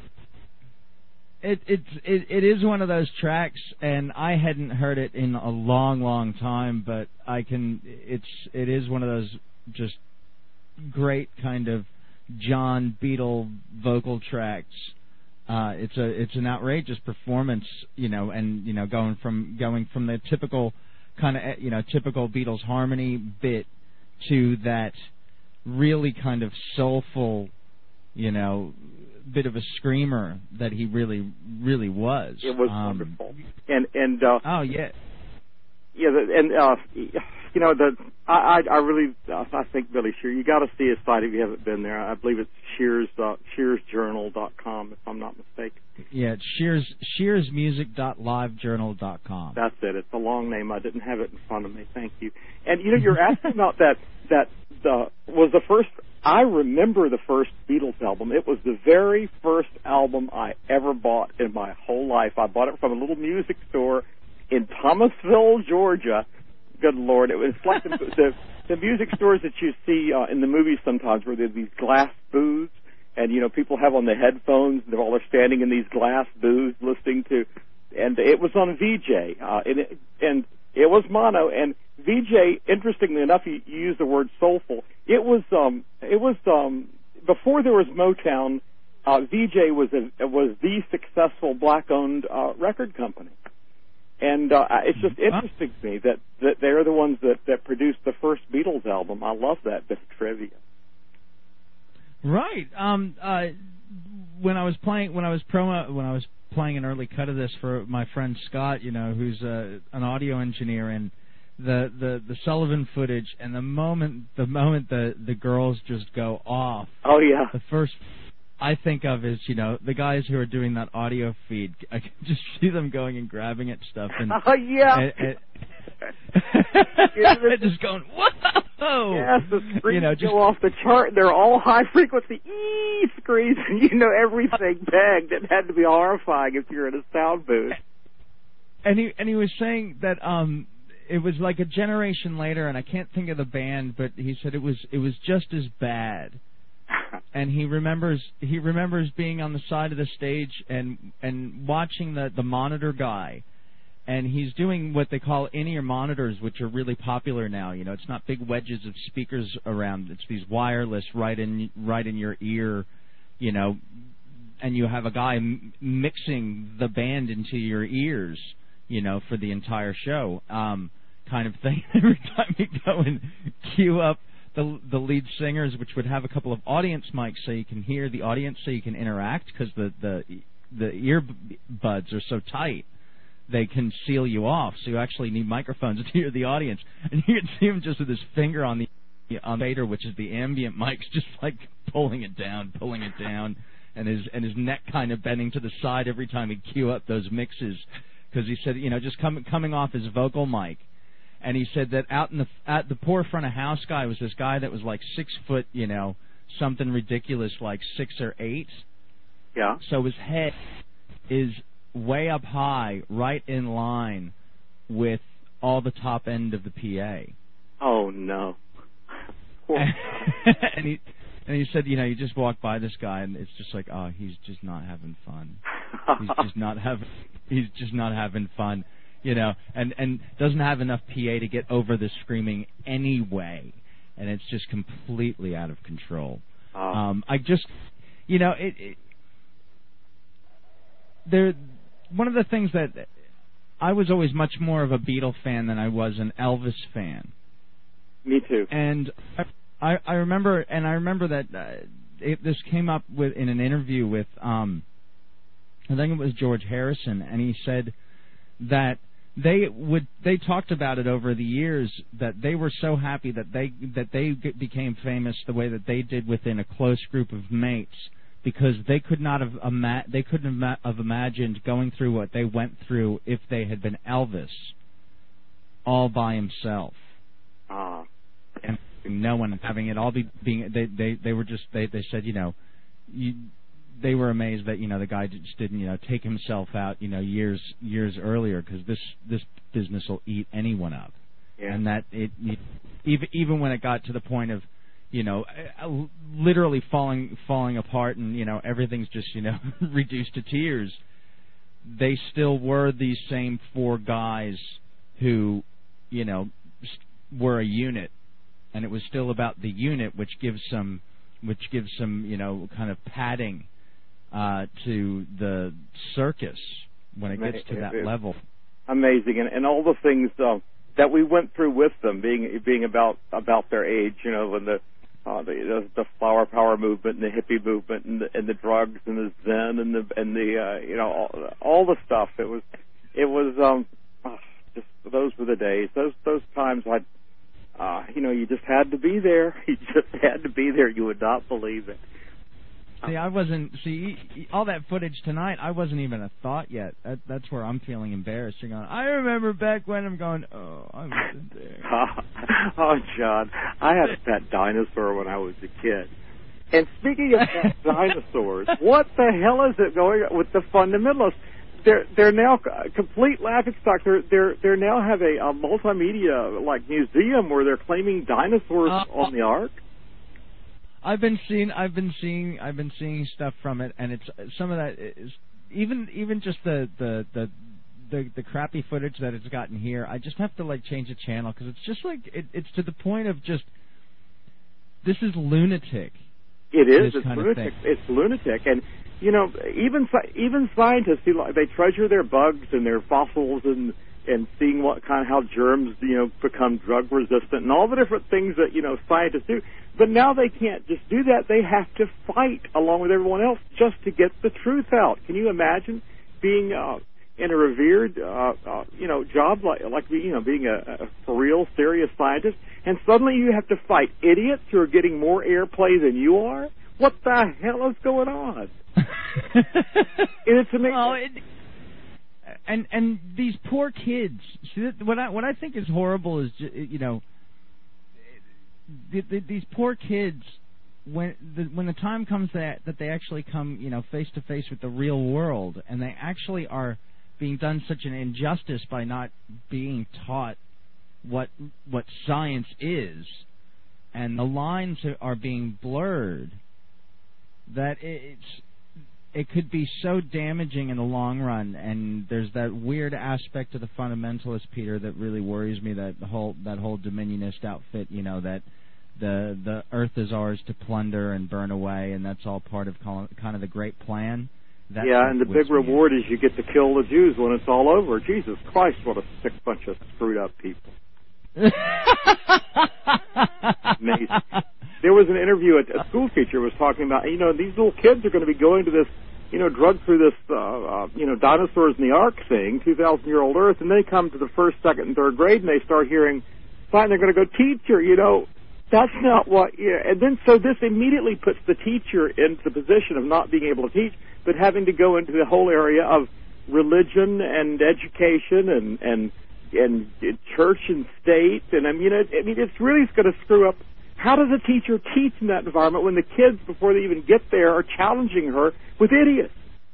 It it's it, it is one of those tracks, and I hadn't heard it in a long, long time. But I can. It's it is one of those just great kind of John Beatle vocal tracks. Uh, it's a it's an outrageous performance, you know, and you know going from going from the typical kind of you know typical Beatles harmony bit to that really kind of soulful, you know, bit of a screamer that he really, really was. It was um, wonderful. And and uh, oh yeah, yeah, and uh, you know the I I, I really uh, I think Billy Shears. You got to see his site if you haven't been there. I believe it's Shears uh, Shears Journal dot com if I'm not mistaken. Yeah, it's Shears Shears Music dot live journal dot com. That's it. It's a long name. I didn't have it in front of me. Thank you. And you know, you're asking about that. That the was the first. I remember the first Beatles album. It was the very first album I ever bought in my whole life. I bought it from a little music store in Thomasville, Georgia. Good Lord, it was like the the, the music stores that you see uh, in the movies sometimes, where there's these glass booths. And, you know, people have on the headphones, they're all standing in these glass booths listening to, and it was on V J, uh, and, it, and it was mono, and V J, interestingly enough, you, you use the word soulful. It was, um, it was, um, before there was Motown, uh, V J was a, was the successful black-owned, uh, record company. And, uh, it's just interesting to me that, that they're the ones that, that produced the first Beatles album. I love that bit of trivia. Right. Um, uh, when I was playing, when I was promo, when I was playing an early cut of this for my friend Scott, you know, who's uh, an audio engineer, and the, the, the Sullivan footage, and the moment the moment the the girls just go off. Oh yeah. The first I think of is, you know, the guys who are doing that audio feed. I can just see them going and grabbing at stuff and. Oh yeah. And, and just going, whoa! Yes, the screens you know, just, go off the chart. They're all high frequency ee screens, and you know everything pegged. It had to be horrifying if you're in a sound booth. And he and he was saying that um, it was like a generation later, and I can't think of the band, but he said it was it was just as bad. And he remembers he remembers being on the side of the stage and and watching the the monitor guy. and he's doing what they call in-ear monitors, which are really popular now. You know, it's not big wedges of speakers around. It's these wireless right in right in your ear, you know, and you have a guy m- mixing the band into your ears, you know, for the entire show, um, kind of thing. Every time you go and cue up the the lead singers, which would have a couple of audience mics so you can hear the audience, so you can interact, because the the the earbuds are so tight. They can seal you off, so you actually need microphones to hear the audience. And you can see him just with his finger on the on the fader, which is the ambient mics, just like pulling it down, pulling it down, and his and his neck kind of bending to the side every time he'd cue up those mixes, because he said, you know, just coming coming off his vocal mic. And he said that out in the at the poor front of house guy was this guy that was like six foot, you know, something ridiculous, like six or eight. Yeah. So his head is way up high, right in line with all the top end of the P A. Oh no! and he and he said, you know, you just walk by this guy, and it's just like, oh, he's just not having fun. He's just not having. He's just not having fun, you know, and and doesn't have enough P A to get over the screaming anyway, and it's just completely out of control. Oh. Um, I just, you know, it. it there. One of the things that I was always much more of a Beatle fan than I was an Elvis fan. Me too. And I, I remember, and I remember that uh, it, this came up with in an interview with, um, I think it was George Harrison, and he said that they would they talked about it over the years, that they were so happy that they that they became famous the way that they did within a close group of mates, because they could not have ima- they couldn't have imagined going through what they went through if they had been Elvis, all by himself, uh. and no one having it all be being. They they, they were just they, they said, you know, you, they were amazed that, you know, the guy just didn't, you know, take himself out, you know, years years earlier, because this this business will eat anyone up, yeah. And that it, it even even when it got to the point of, you know, literally falling falling apart, and, you know, everything's just, you know, reduced to tears, they still were these same four guys who, you know, were a unit, and it was still about the unit, which gives some, which gives some, you know, kind of padding uh, to the circus when it gets to that it's level. Amazing, and, and all the things uh, that we went through with them, being being about about their age, you know, when the Uh, the, the flower power movement and the hippie movement and the, and the drugs and the Zen and the and the uh, you know all, all the stuff. It was it was um oh, just those were the days. Those those times I uh, you know you just had to be there. You just had to be there. You would not believe it. See, I wasn't. See, all that footage tonight, I wasn't even a thought yet. That, that's where I'm feeling embarrassed. You're going, I remember back when. I'm going, oh, I wasn't there. Oh, John, I had a pet dinosaur when I was a kid. And speaking of pet dinosaurs, what the hell is it going on with the fundamentalists? They're they're now complete laughingstock. They're they're they now have a, a multimedia like museum where they're claiming dinosaurs uh, on the Ark. I've been seeing, I've been seeing, I've been seeing stuff from it, and it's some of that is even, even just the the the the, the crappy footage that it's gotten here. I just have to like change the channel, because it's just like it, it's to the point of just this is lunatic. It is. It's lunatic. It's lunatic, and you know, even even scientists, they treasure their bugs and their fossils and. and seeing what kind of how germs, you know, become drug resistant and all the different things that, you know, scientists do. But now they can't just do that. They have to fight along with everyone else just to get the truth out. Can you imagine being uh, in a revered, uh, uh, you know, job like, like you know, being a, a for real serious scientist, and suddenly you have to fight idiots who are getting more airplay than you are? What the hell is going on? And it's amazing. Well, it- And and these poor kids. See, what I what I think is horrible is, you know, the, the, these poor kids, when the when the time comes that that they actually come, you know, face to face with the real world, and they actually are being done such an injustice by not being taught what what science is, and the lines are being blurred, that it's it could be so damaging in the long run, and there's that weird aspect of the fundamentalist, Peter, that really worries me. That the whole that whole dominionist outfit, you know, that the the earth is ours to plunder and burn away, and that's all part of kind of the great plan. That yeah, and the big reward is you get to kill the Jews when it's all over. Jesus Christ, what a sick bunch of screwed up people. Amazing. There was an interview, a school teacher was talking about, you know, these little kids are going to be going to this, you know, drug through this, uh, uh, you know, dinosaurs in the Ark thing, two thousand year old Earth, and they come to the first, second, and third grade, and they start hearing, fine, they're going to go, teacher, you know, that's not what, yeah. And then so this immediately puts the teacher into the position of not being able to teach, but having to go into the whole area of religion and education and, and, and church and state, and I mean, it, I mean, it's really going to screw up. How does a teacher teach in that environment when the kids, before they even get there, are challenging her with idiots?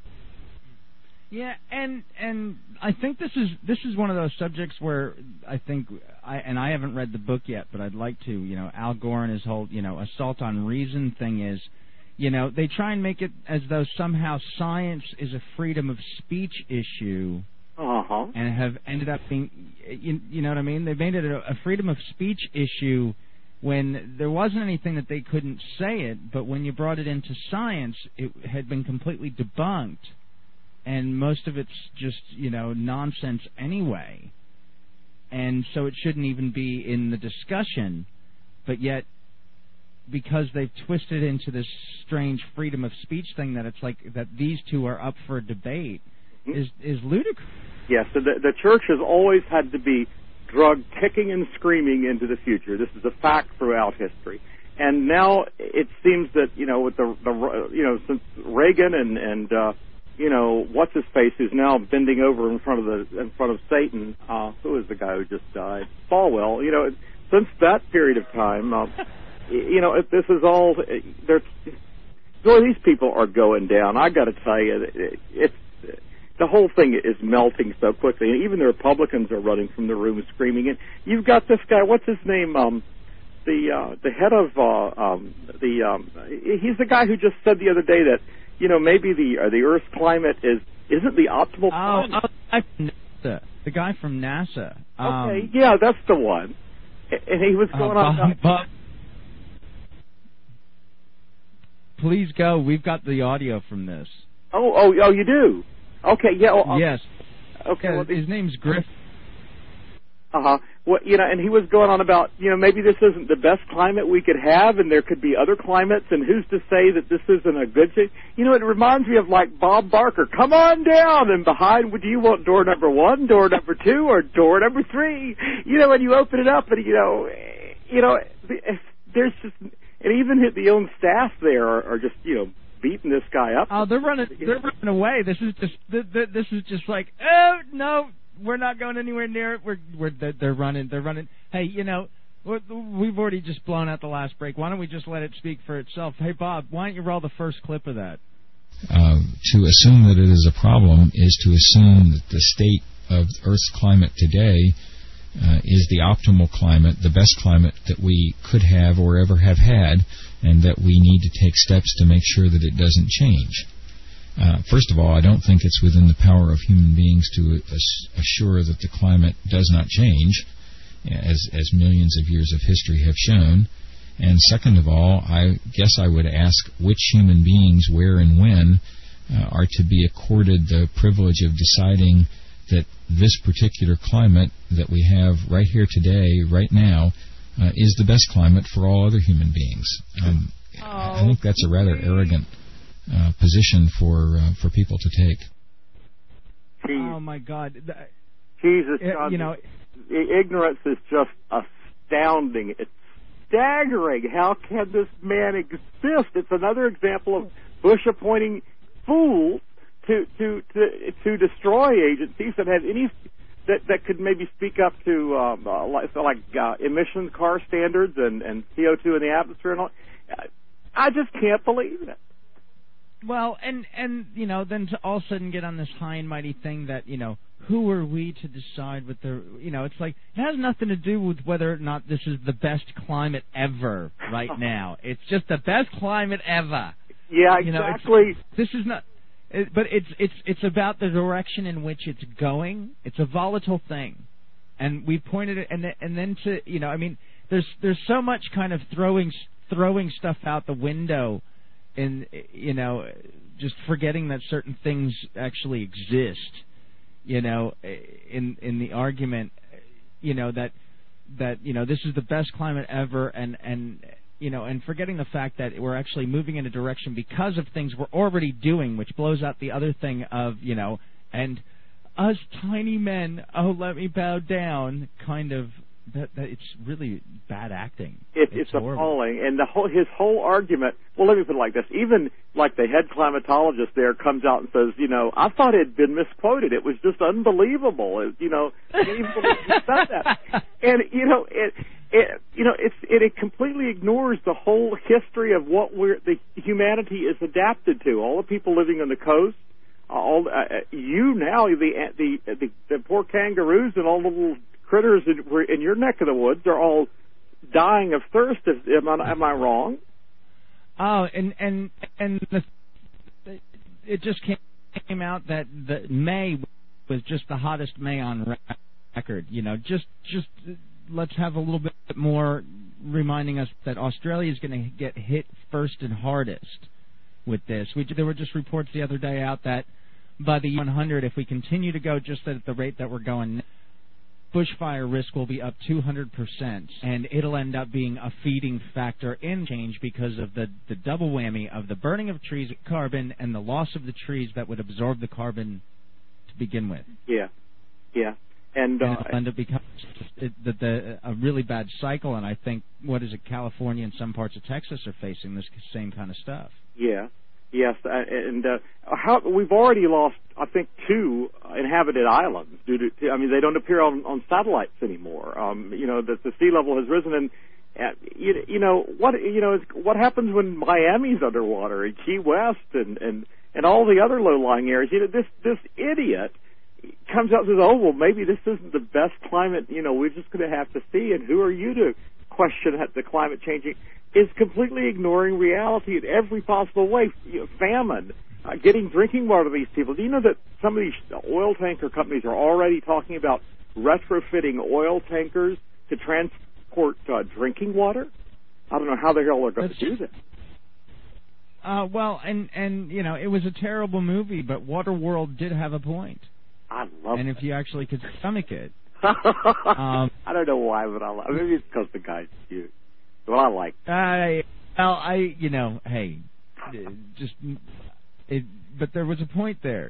Yeah, and and I think this is this is one of those subjects where I think, I, and I haven't read the book yet, but I'd like to. You know, Al Gore and his whole, you know, assault on reason thing is, you know, they try and make it as though somehow science is a freedom of speech issue. Uh-huh. And have ended up being, you, you know what I mean? They made it a, a freedom of speech issue when there wasn't anything that they couldn't say it, but when you brought it into science, it had been completely debunked, and most of it's just, you know, nonsense anyway. And so it shouldn't even be in the discussion, but yet, because they've twisted into this strange freedom of speech thing that it's like that these two are up for debate, is is ludicrous. Yes, so the, the church has always had to be drug kicking and screaming into the future. This is a fact throughout history. And now it seems that, you know, with the, the you know, since Reagan and, and uh, you know, what's his face, who's now bending over in front of the in front of Satan, uh, who is the guy who just died? Falwell. You know, since that period of time, uh, you know, if this is all, there's, boy, these people are going down. I got to tell you, it, it's, the whole thing is melting so quickly, and even the Republicans are running from the room screaming. And you've got this guy, what's his name? Um, the uh, the head of uh, um, the um, he's the guy who just said the other day that, you know, maybe the uh, the Earth's climate is isn't the optimal climate. Oh, oh NASA, the guy from NASA. Um, okay, yeah, that's the one. And he was going uh, on. Bob, Bob, please go. We've got the audio from this. Oh, oh, oh, you do. Okay, yeah. Well, yes. Okay. Yeah, well, his name's Griff. Uh huh. Well, you know, and he was going on about, you know, maybe this isn't the best climate we could have, and there could be other climates, and who's to say that this isn't a good thing? You know, it reminds me of like Bob Barker. Come on down, and behind, do you want door number one, door number two, or door number three? You know, and you open it up, and you know, you know, there's just, and even the own staff there are, are just, you know, beating this guy up. Oh, they're running. They're running away. This is just. This is just like, oh no, we're not going anywhere near it. We're. We're. They're running. They're running. Hey, you know, we've already just blown out the last break. Why don't we just let it speak for itself? Hey, Bob, why don't you roll the first clip of that? Uh, to assume that it is a problem is to assume that the state of Earth's climate today uh, is the optimal climate, the best climate that we could have or ever have had, and that we need to take steps to make sure that it doesn't change. Uh, first of all, I don't think it's within the power of human beings to ass- assure that the climate does not change, as, as millions of years of history have shown. And second of all, I guess I would ask which human beings, where and when, uh, are to be accorded the privilege of deciding that this particular climate that we have right here today, right now, Uh, is the best climate for all other human beings. Um, oh, I think that's a rather arrogant uh, position for uh, for people to take. Oh my God! Jesus, it, God, you know, ignorance is just astounding. It's staggering. How can this man exist? It's another example of Bush appointing fools to to to, to destroy agencies that have any. That that could maybe speak up to um, uh, like, so like uh, emission car standards and, and C O two in the atmosphere and all. I just can't believe it. Well, and and you know, then to all of a sudden get on this high and mighty thing that, you know, who are we to decide what the, you know, it's like it has nothing to do with whether or not this is the best climate ever right now. It's just the best climate ever. Yeah, you know, exactly. this is not. it, but it's it's it's about the direction in which it's going. It's a volatile thing, and we pointed it, and then, and then to you know, I mean, there's there's so much kind of throwing throwing stuff out the window, and you know, just forgetting that certain things actually exist. You know, in in the argument, you know that that you know this is the best climate ever, and and. You know, and forgetting the fact that we're actually moving in a direction because of things we're already doing, which blows out the other thing of, you know, and us tiny men, oh, let me bow down, kind of, that, that it's really bad acting. It, it's it's horrible. appalling. And the whole, his whole argument, well, let me put it like this. Even like the head climatologist there comes out and says, you know, I thought it had been misquoted. It was just unbelievable. It, you know, I can't even believe he said that. And, you know, it... It, you know, it's, it, it completely ignores the whole history of what we're, the humanity is adapted to. All the people living on the coast, all uh, you now, the, the the the poor kangaroos and all the little critters in, in your neck of the woods are all dying of thirst. Am I, am I wrong? Oh, and and and the, it just came out that the May was just the hottest May on record. You know, just just. Let's have a little bit more reminding us that Australia is going to get hit first and hardest with this. We, there were just reports the other day out that by the one hundred, if we continue to go just at the rate that we're going, bushfire risk will be up two hundred percent, and it'll end up being a feeding factor in change because of the, the double whammy of the burning of trees, carbon, and the loss of the trees that would absorb the carbon to begin with. Yeah, yeah. And, uh, and it becomes it, the, the, a really bad cycle, and I think, what is it, California and some parts of Texas are facing this same kind of stuff. Yeah, yes, uh, and uh, how we've already lost, I think, two inhabited islands due to, I mean, they don't appear on, on satellites anymore. Um, you know, that the sea level has risen, and uh, you, you know what, you know, what happens when Miami's underwater and Key West and and and all the other low-lying areas? You know, this this idiot comes out and says, oh, well, maybe this isn't the best climate, you know, we're just going to have to see, and who are you to question the climate changing? Is completely ignoring reality in every possible way. You know, famine, uh, getting drinking water to these people. Do you know that some of these oil tanker companies are already talking about retrofitting oil tankers to transport uh, drinking water? I don't know how the hell they're going to do that. Uh, well, and, and, you know, it was a terrible movie, but Waterworld did have a point. I love and it. if you actually could stomach it. um, I don't know why, but I love it. Maybe it's because the guy's cute. But I like it. I, well, I, you know, hey, just, it, but there was a point there.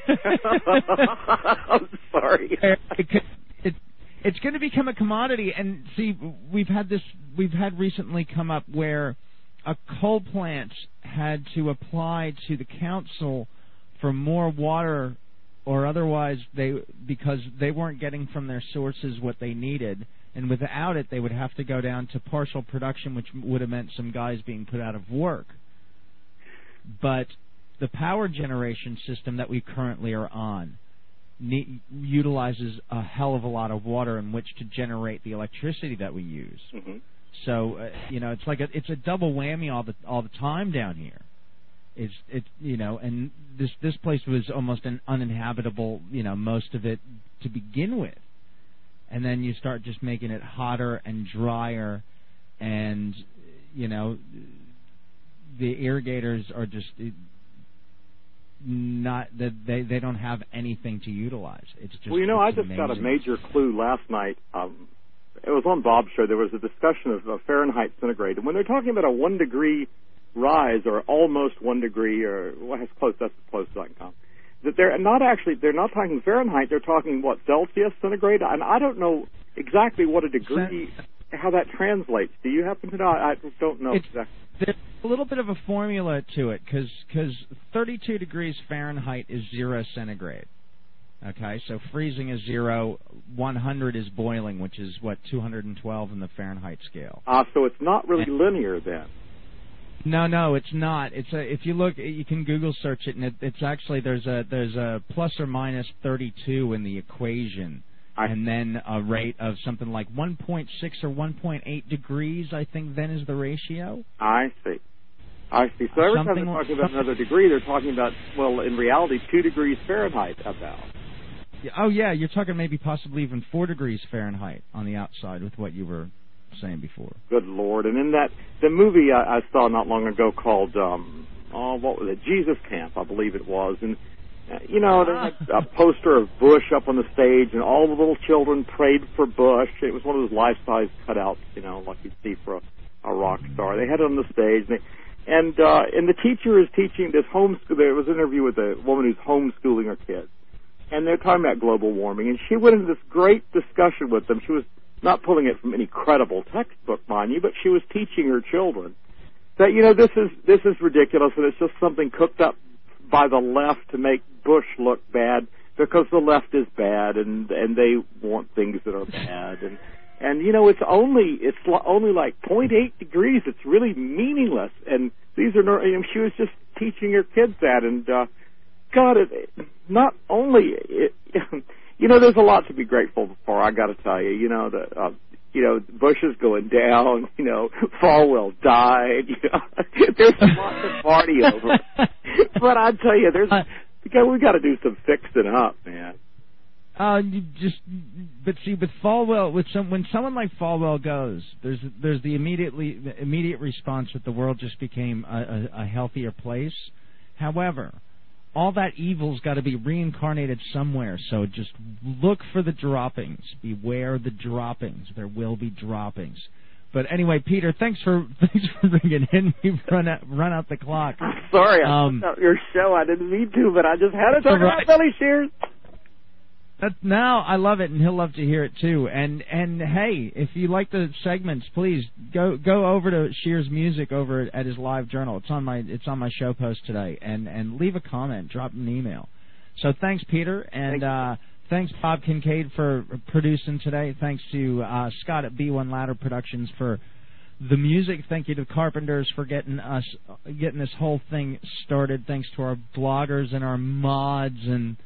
I'm sorry. it, it, it's going to become a commodity, and see, we've had this, we've had recently come up where a coal plant had to apply to the council for more water, or otherwise they, because they weren't getting from their sources what they needed, and without it they would have to go down to partial production, which would have meant some guys being put out of work. But the power generation system that we currently are on ne- utilizes a hell of a lot of water in which to generate the electricity that we use. Mm-hmm. So uh, you know, it's like a, it's a double whammy all the all the time down here. It's it you know, and this this place was almost an uninhabitable, you know, most of it to begin with, and then you start just making it hotter and drier, and you know, the irrigators are just not that they they don't have anything to utilize. It's just well, you know, I just amazing. got a major clue last night. Um, it was on Bob's show. There was a discussion of uh, Fahrenheit centigrade, and when they're talking about a one degree rise or almost one degree, or well, that's close. That's the closest I can come. That they're not actually. They're not talking Fahrenheit. They're talking what, Celsius, centigrade, and I don't know exactly what a degree, how that translates. Do you happen to know? I don't know it's, exactly. There's a little bit of a formula to it, because because thirty-two degrees Fahrenheit is zero centigrade. Okay, so freezing is zero, one hundred is boiling, which is what, two hundred twelve in the Fahrenheit scale. Ah, uh, so it's not really and, linear then. No, no, it's not. It's a, if you look, you can Google search it, and it, it's actually there's a there's a plus or minus thirty-two in the equation, I, and then a rate of something like one point six or one point eight degrees. I think then is the ratio. I see. I see. So every time Something they're like- talking about another degree, they're talking about, well, in reality, two degrees Fahrenheit about. Yeah, oh, yeah, you're talking maybe possibly even four degrees Fahrenheit on the outside with what you were saying before. Good Lord. And in that, the movie I, I saw not long ago called, um, oh, what was it? Jesus Camp, I believe it was. And, uh, you know, there was a poster of Bush up on the stage, and all the little children prayed for Bush. It was one of those life-size cutouts, you know, like you'd see for a, a rock star. They had it on the stage, and, they, and, uh, and the teacher is teaching this homeschool. There was an interview with a woman who's homeschooling her kids. And they're talking about global warming, and she went into this great discussion with them. She was not pulling it from any credible textbook, mind you, but she was teaching her children that, you know, this is this is ridiculous, and it's just something cooked up by the left to make Bush look bad because the left is bad, and and they want things that are bad, and and you know, it's only it's only like zero point eight degrees. It's really meaningless, and these are no, you know, she was just teaching her kids that, and uh, God, it, not only it, you know, there's a lot to be grateful for. I got to tell you, you know, the uh, you know, Bush is going down. You know, Falwell died. You know, there's a lot to party over. But I tell you, there's we got to do some fixing up, man. Uh, you just, but see, with Falwell, with some, when someone like Falwell goes, there's there's the immediately the immediate response that the world just became a, a, a healthier place. However, all that evil's got to be reincarnated somewhere. So just look for the droppings. Beware the droppings. There will be droppings. But anyway, Peter, thanks for thanks for bringing in. We've run out run out the clock. Sorry, I um, fucked up your show. I didn't mean to, but I just had to talk right. about Billy Shears. That, now I love it, and he'll love to hear it too. And and hey, if you like the segments, please go go over to Shears Music over at his live journal. It's on my it's on my show post today, and and leave a comment, drop an email. So thanks, Peter, and uh, thanks Bob Kincaid for producing today. Thanks to uh, Scott at B one Ladder Productions for the music. Thank you to Carpenters for getting us getting this whole thing started. Thanks to our bloggers and our mods and.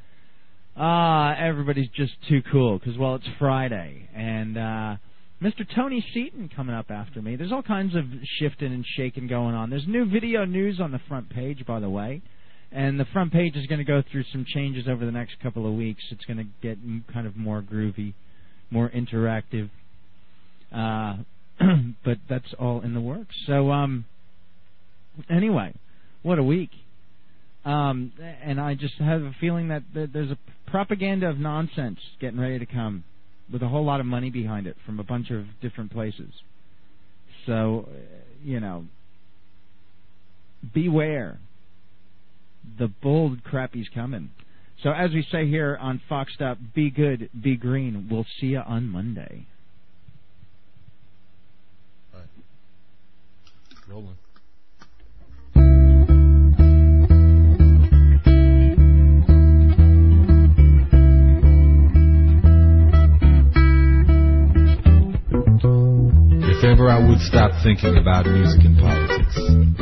Ah, everybody's just too cool because, well, it's Friday. And uh, Mister Tony Seaton coming up after me. There's all kinds of shifting and shaking going on. There's new video news on the front page, by the way. And the front page is going to go through some changes over the next couple of weeks. It's going to get kind of more groovy, more interactive. Uh, but that's all in the works. So, um, anyway, what a week. Um, and I just have a feeling that there's a propaganda of nonsense getting ready to come with a whole lot of money behind it from a bunch of different places. So, you know, beware. The bold crappy's coming. So as we say here on Fox Stop, be good, be green. We'll see you on Monday. All right. Rolling. If ever I would stop thinking about music and politics,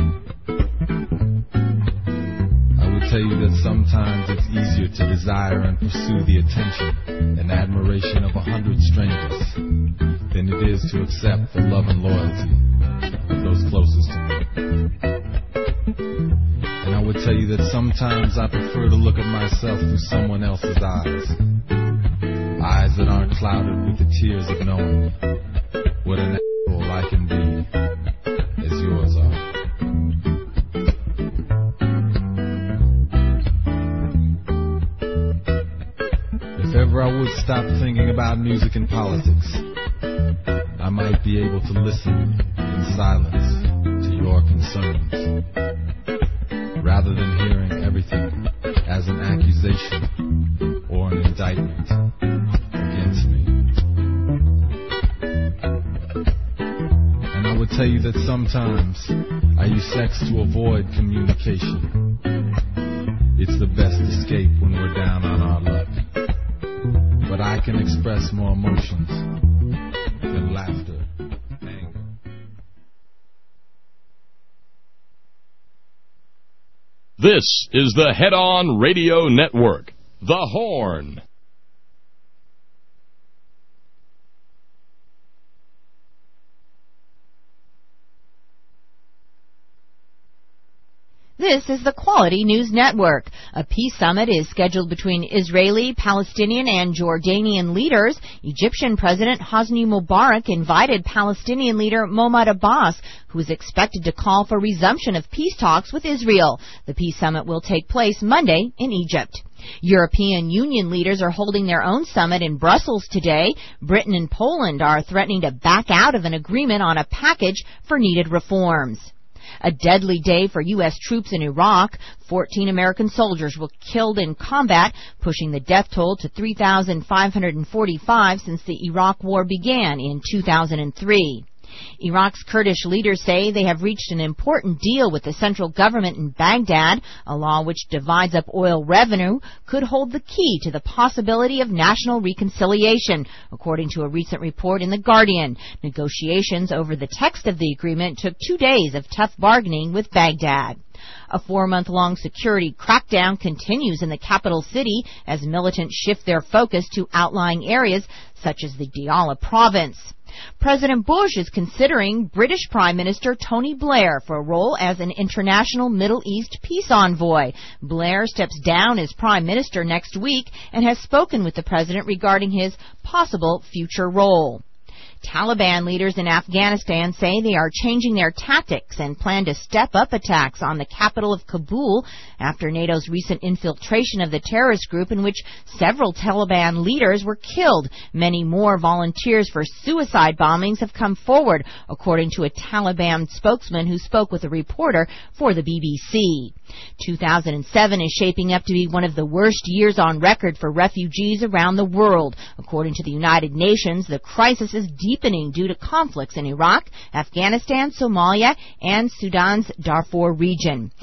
I would tell you that sometimes it's easier to desire and pursue the attention and admiration of a hundred strangers than it is to accept the love and loyalty of those closest to me. And I would tell you that sometimes I prefer to look at myself through someone else's eyes, eyes that aren't clouded with the tears of knowing what an asshole I can be as yours are. If ever I would stop thinking about music and politics, I might be able to listen in silence to your concerns, rather than hearing everything as an accusation or an indictment against me. And I would tell you that sometimes I use sex to avoid communication. It's the best escape when we're down on our luck. But I can express more emotions than laughter, anger. This is the Head On Radio Network, The Horn. This is the Quality News Network. A peace summit is scheduled between Israeli, Palestinian, and Jordanian leaders. Egyptian President Hosni Mubarak invited Palestinian leader Mahmoud Abbas, who is expected to call for resumption of peace talks with Israel. The peace summit will take place Monday in Egypt. European Union leaders are holding their own summit in Brussels today. Britain and Poland are threatening to back out of an agreement on a package for needed reforms. A deadly day for U S troops in Iraq. Fourteen American soldiers were killed in combat, pushing the death toll to three thousand five hundred forty-five since the Iraq War began in two thousand three. Iraq's Kurdish leaders say they have reached an important deal with the central government in Baghdad. A law which divides up oil revenue could hold the key to the possibility of national reconciliation, according to a recent report in The Guardian. Negotiations over the text of the agreement took two days of tough bargaining with Baghdad. A four-month-long security crackdown continues in the capital city as militants shift their focus to outlying areas such as the Diyala province. President Bush is considering British Prime Minister Tony Blair for a role as an international Middle East peace envoy. Blair steps down as Prime Minister next week and has spoken with the President regarding his possible future role. Taliban leaders in Afghanistan say they are changing their tactics and plan to step up attacks on the capital of Kabul after NATO's recent infiltration of the terrorist group in which several Taliban leaders were killed. Many more volunteers for suicide bombings have come forward, according to a Taliban spokesman who spoke with a reporter for the B B C. two thousand seven is shaping up to be one of the worst years on record for refugees around the world. According to the United Nations, the crisis is deepening due to conflicts in Iraq, Afghanistan, Somalia, and Sudan's Darfur region.